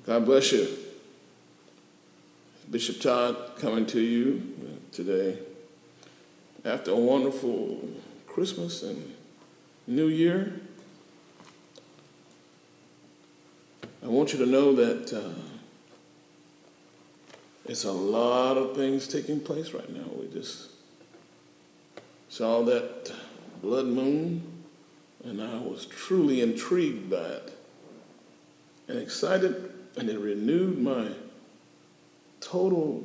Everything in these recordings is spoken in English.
God bless you. Bishop Todd coming to you today after a wonderful Christmas and New Year. I want you to know that it's a lot of things taking place right now. We just saw that blood moon, and I was truly intrigued by it and excited, and it renewed my total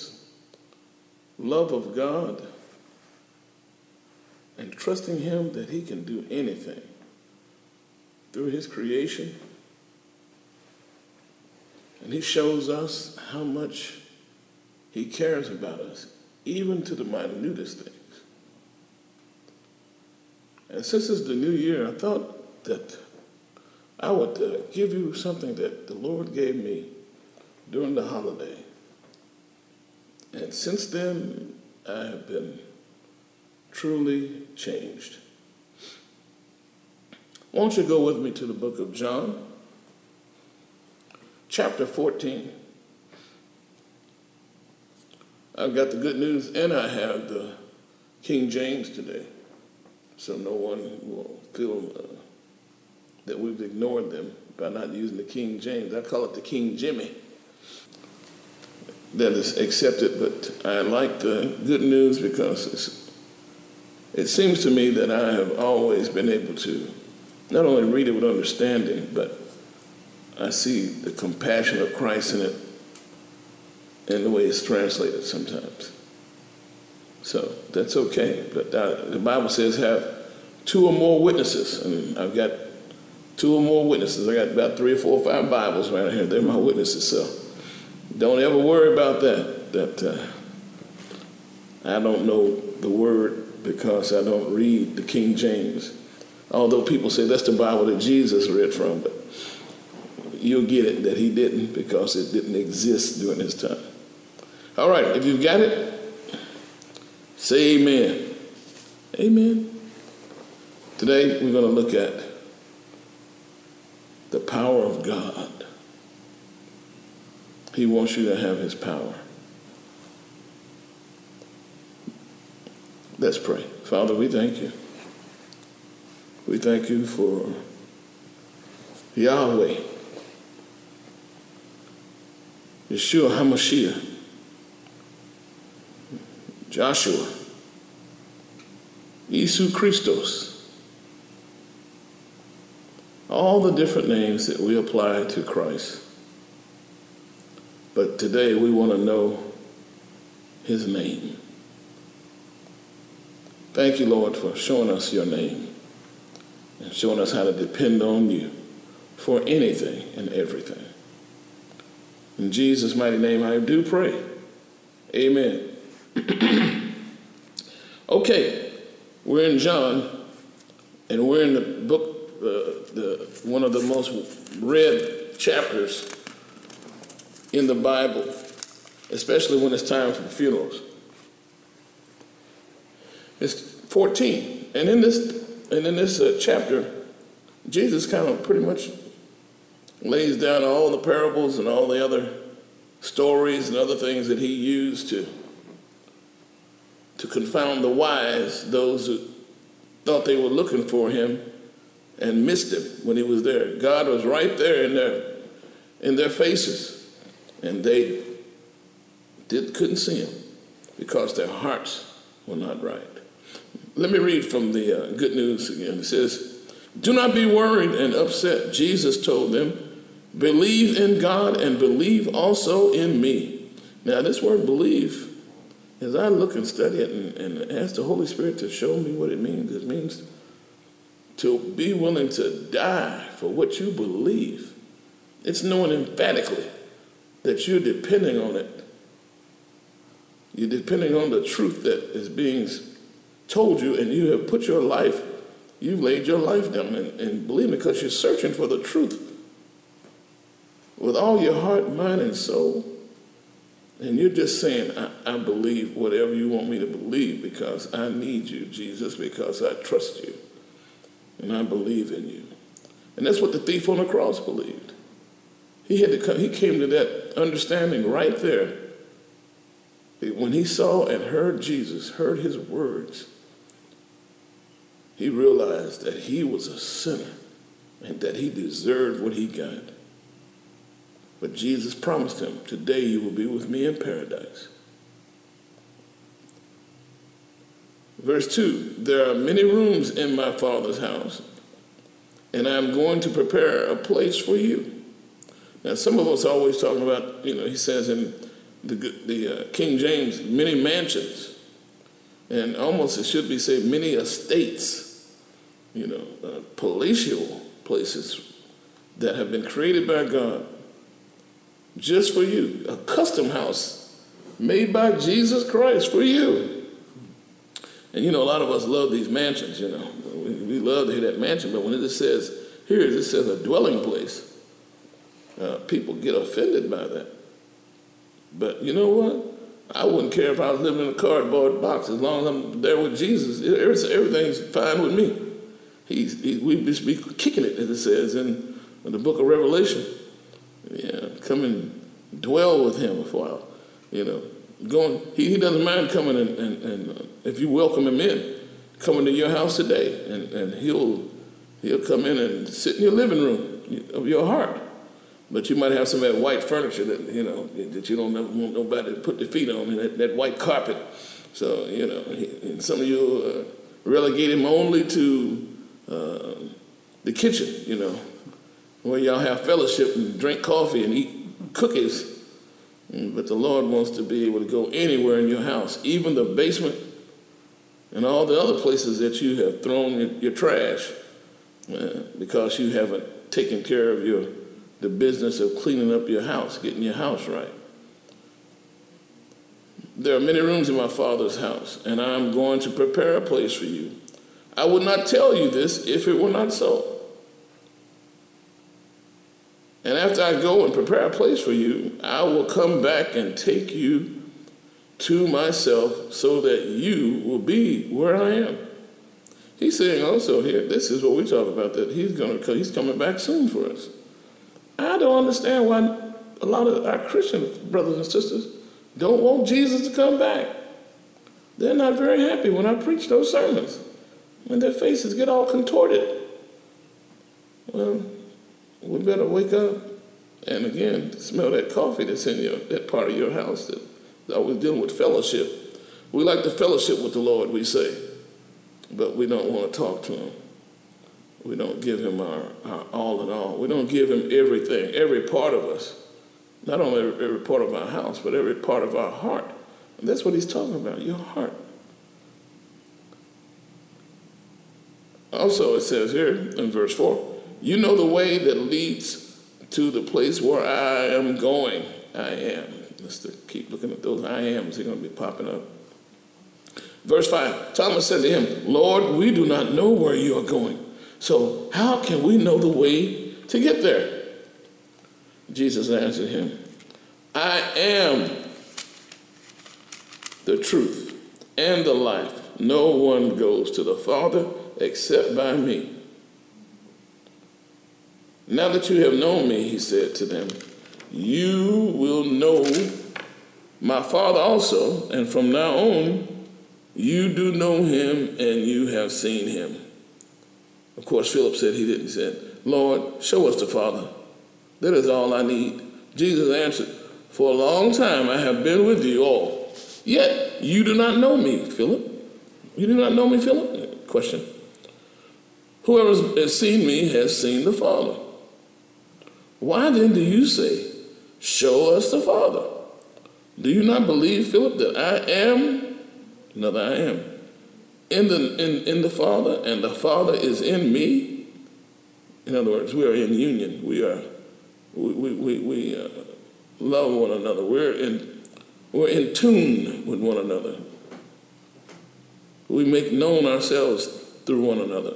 love of God and trusting Him that He can do anything through His creation. And He shows us how much He cares about us, even to the minutest things. And since it's the new year, I thought that I would give you something that the Lord gave me during the holiday. And since then, I have been truly changed. Won't you go with me to the book of John, chapter 14. I've got the good news and I have the King James today, so no one will feel that we've ignored them by not using the King James. I call it the King Jimmy. That is accepted, but I like the good news because it seems to me that I have always been able to not only read it with understanding, but I see the compassion of Christ in it and the way it's translated sometimes. So that's okay. But the Bible says have two or more witnesses. And I've got two or more witnesses. I got about 3 or 4 or 5 Bibles right here. They're my witnesses. So don't ever worry about that I don't know the word because I don't read the King James. Although people say that's the Bible that Jesus read from, but you'll get it that he didn't because it didn't exist during his time. All right, if you've got it, say amen. Amen. Today we're going to look at the power of God. He wants you to have his power. Let's pray. Father, we thank you. We thank you for Yahweh, Yeshua HaMashiach, Joshua, Isu Christos, all the different names that we apply to Christ. But today we want to know his name. Thank you, Lord, for showing us your name and showing us how to depend on you for anything and everything. In Jesus' mighty name I do pray. Amen. Okay, we're in John, and we're in the book, one of the most read chapters in the Bible, especially when it's time for funerals. It's 14, and in this chapter, Jesus kind of pretty much lays down all the parables and all the other stories and other things that he used to confound the wise, those who thought they were looking for him and missed him when he was there. God was right there in their faces, and they couldn't see him because their hearts were not right. Let me read from the Good News again. It says, "Do not be worried and upset," Jesus told them. "Believe in God and believe also in me." Now, this word believe, as I look and study it and ask the Holy Spirit to show me what it means to be willing to die for what you believe. It's knowing emphatically that you're depending on it. You're depending on the truth that is being told you, and you have put your life, you've laid your life down and believe me, because you're searching for the truth with all your heart, mind, and soul. And you're just saying, I believe whatever you want me to believe because I need you, Jesus, because I trust you and I believe in you. And that's what the thief on the cross believed. He came to that understanding right there. When he saw and heard Jesus, heard his words, he realized that he was a sinner and that he deserved what he got. But Jesus promised him, today you will be with me in paradise. Verse 2, there are many rooms in my Father's house, and I'm going to prepare a place for you. Now, some of us are always talking about, he says in the King James, many mansions, and almost it should be said many estates, palatial places that have been created by God just for you, a custom house made by Jesus Christ for you. And a lot of us love these mansions, we love to hear that mansion, but when it says a dwelling place, people get offended by that. But you know what? I wouldn't care if I was living in a cardboard box as long as I'm there with Jesus. Everything's fine with me. We just be kicking it, as it says in the book of Revelation. Yeah, come and dwell with him for a while. He doesn't mind coming and if you welcome him in, coming to your house today, and he'll come in and sit in your living room of your heart. But you might have some of that white furniture that that you don't want nobody to put their feet on, and that white carpet. So and some of you relegate him only to the kitchen, where y'all have fellowship and drink coffee and eat cookies. But the Lord wants to be able to go anywhere in your house, even the basement and all the other places that you have thrown your trash because you haven't taken care of the business of cleaning up your house, getting your house right. There are many rooms in my Father's house, and I'm going to prepare a place for you. I would not tell you this if it were not so. And after I go and prepare a place for you, I will come back and take you to myself so that you will be where I am. He's saying also here, this is what we talk about, that he's coming back soon for us. I don't understand why a lot of our Christian brothers and sisters don't want Jesus to come back. They're not very happy when I preach those sermons, when their faces get all contorted. Well, we better wake up and again smell that coffee that's in that part of your house that always dealing with fellowship. We like to fellowship with the Lord, we say, but we don't want to talk to him. We don't give him our all in all. We don't give him everything, every part of us. Not only every part of our house, but every part of our heart. And that's what he's talking about, your heart. Also, it says here in verse 4, you know the way that leads to the place where I am going. I am. Let's keep looking at those I ams. They're going to be popping up. Verse 5, Thomas said to him, Lord, we do not know where you are going. So how can we know the way to get there? Jesus answered him, I am the truth and the life. No one goes to the Father except by me. Now that you have known me, he said to them, you will know my Father also, and from now on, you do know him and you have seen him. Of course, Philip said he didn't. He said, Lord, show us the Father. That is all I need. Jesus answered, for a long time I have been with you all, yet you do not know me, Philip. You do not know me, Philip? Question. Whoever has seen me has seen the Father. Why then do you say, show us the Father? Do you not believe, Philip, that I am, another I am, in the Father, and the Father is in me? In other words, we are in union. We love one another. We're in tune with one another. We make known ourselves through one another.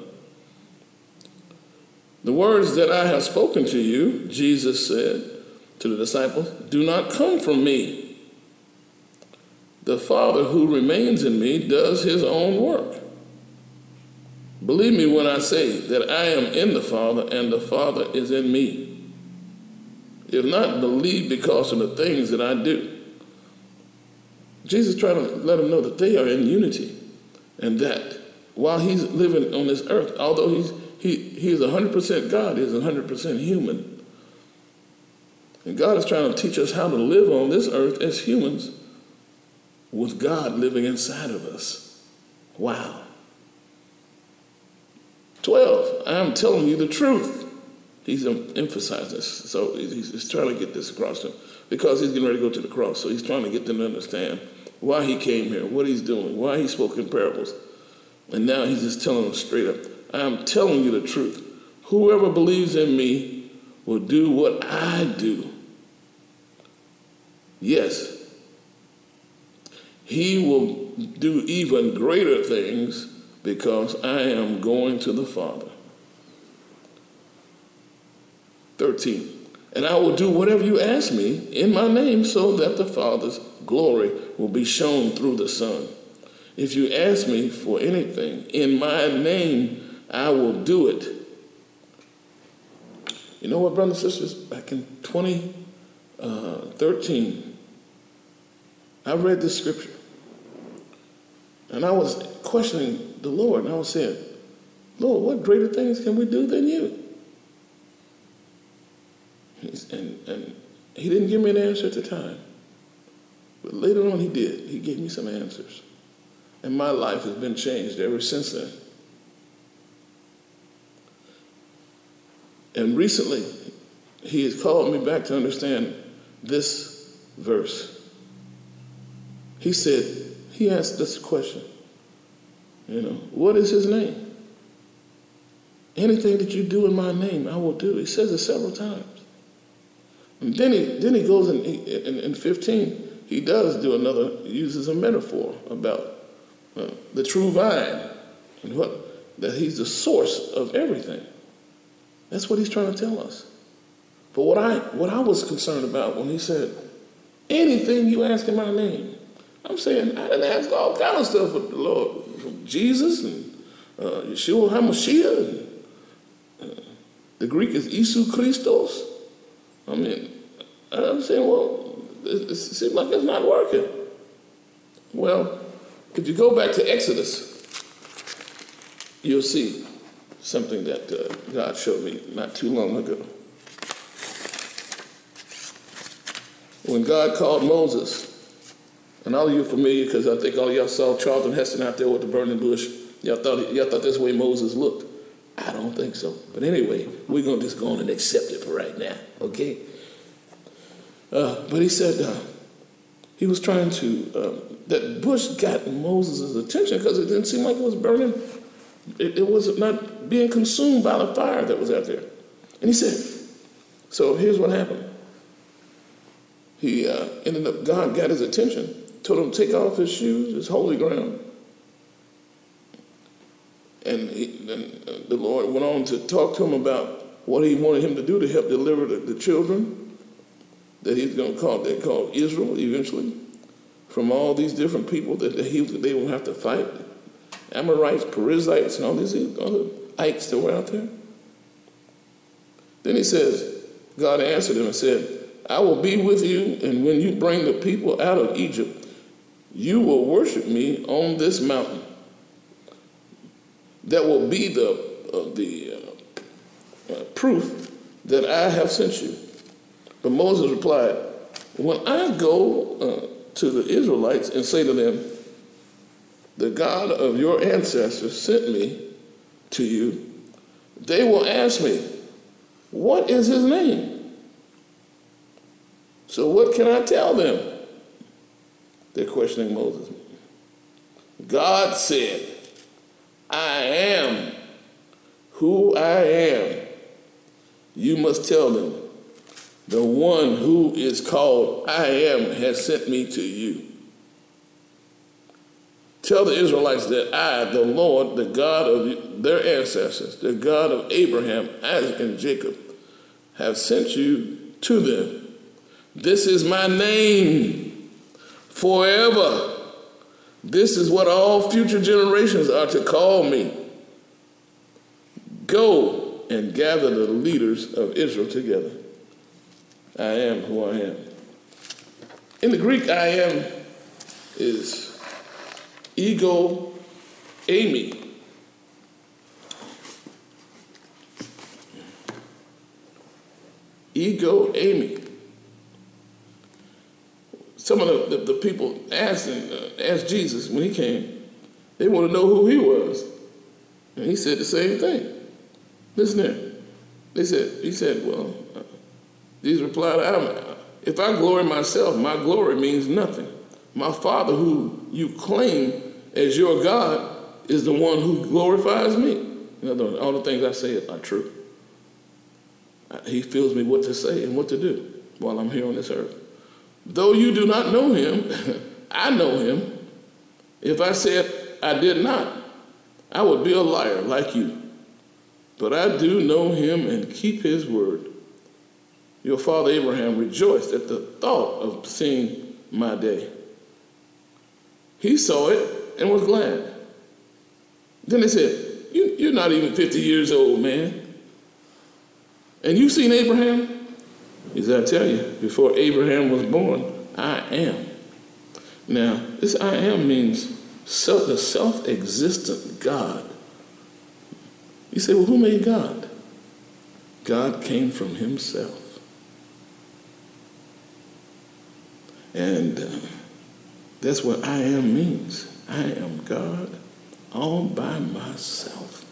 The words that I have spoken to you, Jesus said to the disciples, do not come from me. The Father who remains in me does his own work. Believe me when I say that I am in the Father and the Father is in me. If not, believe because of the things that I do. Jesus trying to let them know that they are in unity, and that while he's living on this earth, although he is 100% God, he is 100% human. And God is trying to teach us how to live on this earth as humans with God living inside of us. Wow. 12, I am telling you the truth. He's emphasizing this. So he's trying to get this across to them because he's getting ready to go to the cross. So he's trying to get them to understand why he came here, what he's doing, why he spoke in parables. And now he's just telling them straight up, I am telling you the truth. Whoever believes in me will do what I do. Yes, he will do even greater things because I am going to the Father. 13, and I will do whatever you ask me in my name so that the Father's glory will be shown through the Son. If you ask me for anything in my name, I will do it. You know what, brothers and sisters? Back in 2013, I read this scripture, and I was questioning the Lord, and I was saying, Lord, what greater things can we do than you? And he didn't give me an answer at the time, but later on he did. He gave me some answers, and my life has been changed ever since then. And recently, he has called me back to understand this verse. He said, he asked this question, what is his name? Anything that you do in my name, I will do. He says it several times. And then he goes in 15, he does do uses a metaphor about the true vine and that he's the source of everything. That's what he's trying to tell us. But what I was concerned about when he said, anything you ask in my name, I'm saying I didn't ask all kind of stuff with the Lord, from Jesus and Yeshua HaMashiach, and the Greek is Isu Christos. I mean, I'm saying, well, it seems like it's not working. Well, if you go back to Exodus, you'll see something that God showed me not too long ago. When God called Moses, and all of you are familiar because I think all of y'all saw Charlton Heston out there with the burning bush. Y'all thought that's the way Moses looked. I don't think so. But anyway, we're going to just go on and accept it for right now, okay? But he said he was trying to, that bush got Moses' attention because it didn't seem like it was burning. It was not being consumed by the fire that was out there. And he said, so here's what happened. He ended up, God got his attention, told him to take off his shoes, his holy ground. And the Lord went on to talk to him about what he wanted him to do to help deliver the children that he's going to call Israel eventually, from all these different people that they will have to fight. Amorites, Perizzites, and all these other ites that were out there. Then he says, God answered him and said, I will be with you, and when you bring the people out of Egypt, you will worship me on this mountain. That will be the proof that I have sent you. But Moses replied, when I go to the Israelites and say to them, the God of your ancestors sent me to you, they will ask me, what is his name? So what can I tell them? They're questioning Moses. God said, I am who I am. You must tell them, the one who is called I am has sent me to you. Tell the Israelites that I, the Lord, the God of their ancestors, the God of Abraham, Isaac, and Jacob, have sent you to them. This is my name forever. This is what all future generations are to call me. Go and gather the leaders of Israel together. I am who I am. In the Greek, I am is ego eimi. Ego eimi. Some of the people asked Jesus when he came, they want to know who he was. And he said the same thing. Listen there. He said, well, Jesus replied, if I glory myself, my glory means nothing. My Father, who you claim as your God, is the one who glorifies me. In other words, all the things I say are true. He tells me what to say and what to do while I'm here on this earth. Though you do not know him, I know him. If I said I did not, I would be a liar like you. But I do know him and keep his word. Your father Abraham rejoiced at the thought of seeing my day. He saw it and was glad. Then they said, you're not even 50 years old, man. And you've seen Abraham? He said, I tell you, before Abraham was born, I am. Now, this I am means the self-existent God. You say, well, who made God? God came from himself. And that's what I am means. I am God all by myself.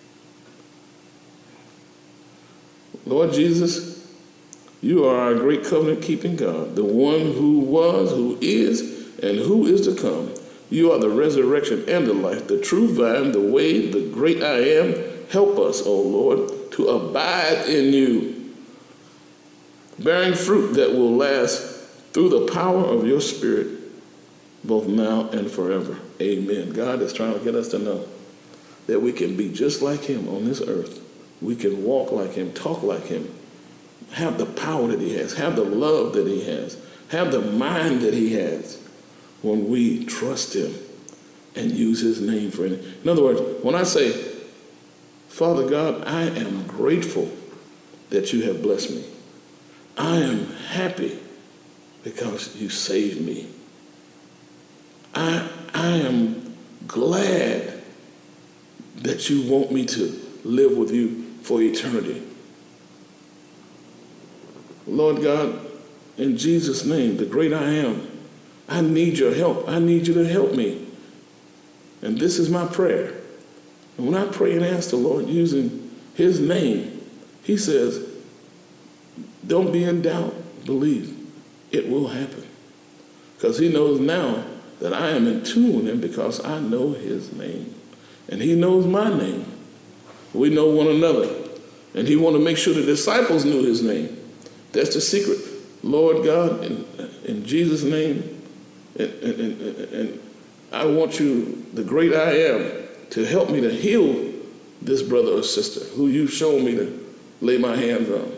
Lord Jesus, you are our great covenant-keeping God, the one who was, who is, and who is to come. You are the resurrection and the life, the true vine, the way, the great I am. Help us, O Lord, to abide in you, bearing fruit that will last through the power of your Spirit, both now and forever. Amen. God is trying to get us to know that we can be just like him on this earth. We can walk like him, talk like him, have the power that he has, have the love that he has, have the mind that he has when we trust him and use his name for it. In other words, when I say, Father God, I am grateful that you have blessed me. I am happy because you saved me. I am glad that you want me to live with you for eternity. Lord God, in Jesus' name, the great I am, I need your help. I need you to help me. And this is my prayer. And when I pray and ask the Lord using his name, he says, don't be in doubt, believe. It will happen. Because he knows now that I am in tune with him because I know his name. And he knows my name. We know one another. And he wanted to make sure the disciples knew his name. That's the secret. Lord God, in Jesus' name, and I want you, the great I am, to help me to heal this brother or sister who you've shown me to lay my hands on.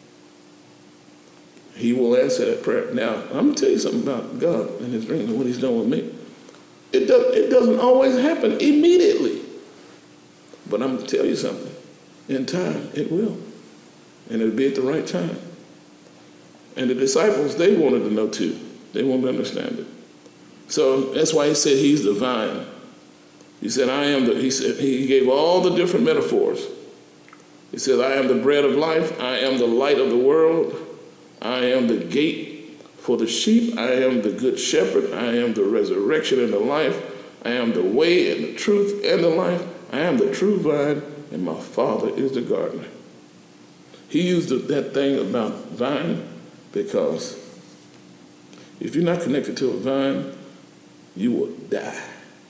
He will answer that prayer. Now, I'm going to tell you something about God and his dreams and what he's done with me. It doesn't always happen immediately. But I'm going to tell you something. In time, it will. And it'll be at the right time. And the disciples, they wanted to know too. They wanted to understand it. So that's why he said he's the vine. He said, he gave all the different metaphors. He said, I am the bread of life. I am the light of the world. I am the gate for the sheep. I am the good shepherd. I am the resurrection and the life. I am the way and the truth and the life. I am the true vine, and my Father is the gardener. He used that thing about vine because if you're not connected to a vine, you will die.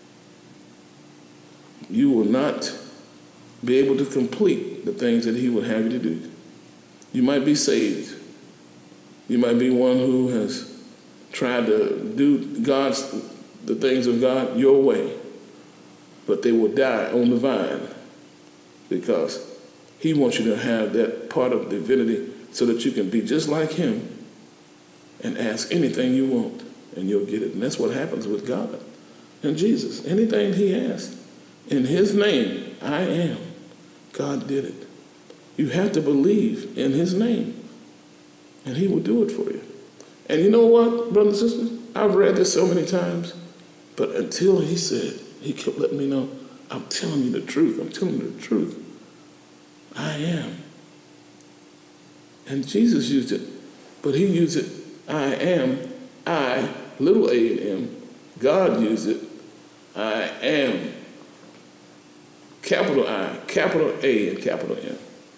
You will not be able to complete the things that he would have you to do. You might be saved. You might be one who has tried to do the things of God your way, but they will die on the vine because he wants you to have that part of divinity so that you can be just like him and ask anything you want and you'll get it. And that's what happens with God and Jesus. Anything he asked in his name, I am. God did it. You have to believe in his name. and he will do it for you. And you know what, brothers and sisters? I've read this so many times, but until he said, he kept letting me know, I'm telling you the truth. I'm telling you the truth. I am. And Jesus used it, but he used it, I am, I, little a and m. God used it, I am, capital I, capital A, and capital M.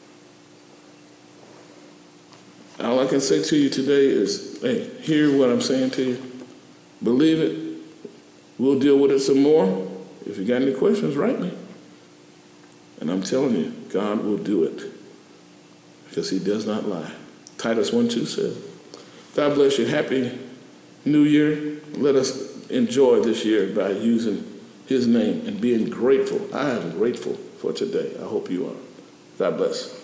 All I can say to you today is, hey, hear what I'm saying to you. Believe it. We'll deal with it some more. If you got any questions, write me. And I'm telling you, God will do it because he does not lie. Titus 1:2 says, God bless you. Happy New Year. Let us enjoy this year by using his name and being grateful. I am grateful for today. I hope you are. God bless.